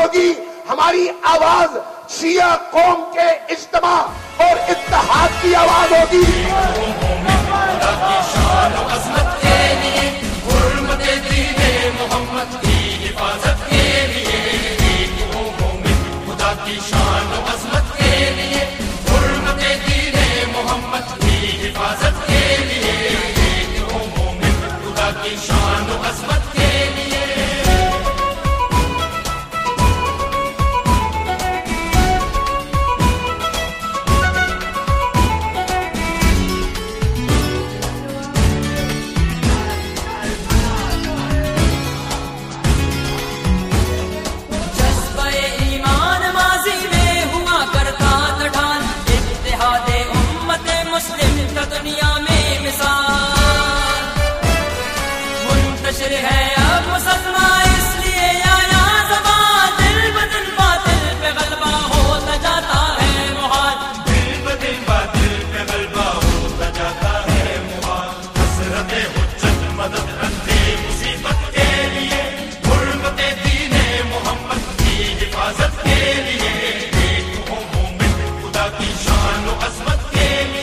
ہوگی، ہماری آواز شیعہ قوم کے اجتماع اور اتحاد کی آواز ہوگی۔ خدا کی شان و عظمت کے لیے، حرمت دین محمد کی حفاظت کے لیے، ایک ہو مومن خدا کی شان و عظمت کے لیے، حرمت دین محمد کی حفاظت کے لیے، ایک ہو مومن خدا کی شان و عظمت کے لیے۔ دنیا میں مثال منتشر ہے اب مسلمان، اس لیے آیا زبان، دل بدل باطل پہ غلبہ ہوتا جاتا ہے محال، دل بدل باطل پہ غلبہ ہوتا جاتا ہے محال، حسرت حجت مدد رکھے مصیبت کے لیے، حرمت دین محمد کی حفاظت کے لیے، ایک ہو مومن خدا کی شان و عظمت کے لیے۔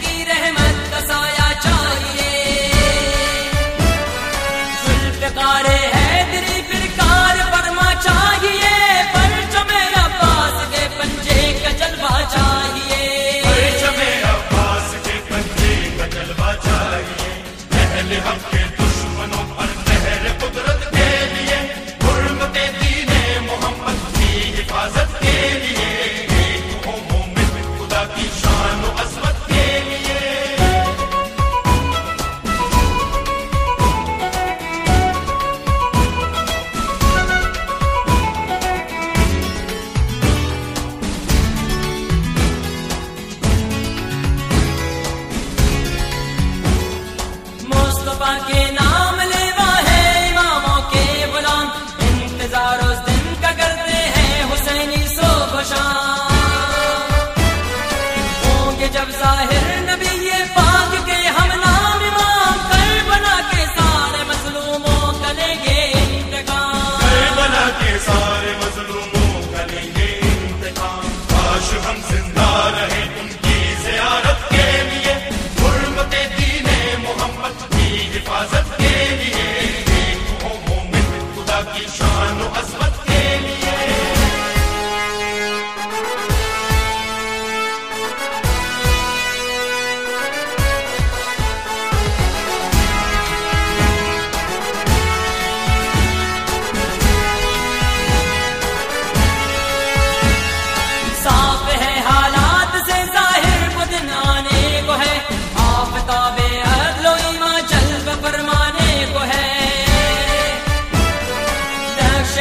ذوالفقار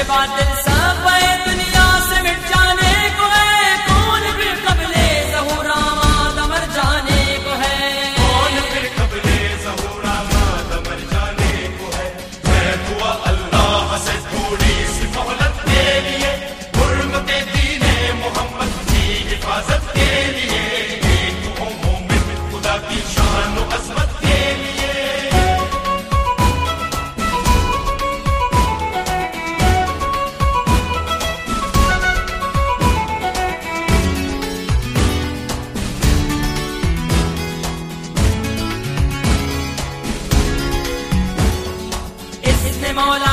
باطل سب دنیا سے مٹ جانے کو ہے، کون پھر قبل ظہور آماد مر جانے کو ہے، کون پھر قبل ظہور آماد مر جانے کو ہے، میں دعا اللہ سے تھوڑی سی مہلت کے لیے، حرمت دین محمد کی حفاظت کے لیے، ایک ہو مومن خدا کی شان و عظمت کے لیے۔ مولا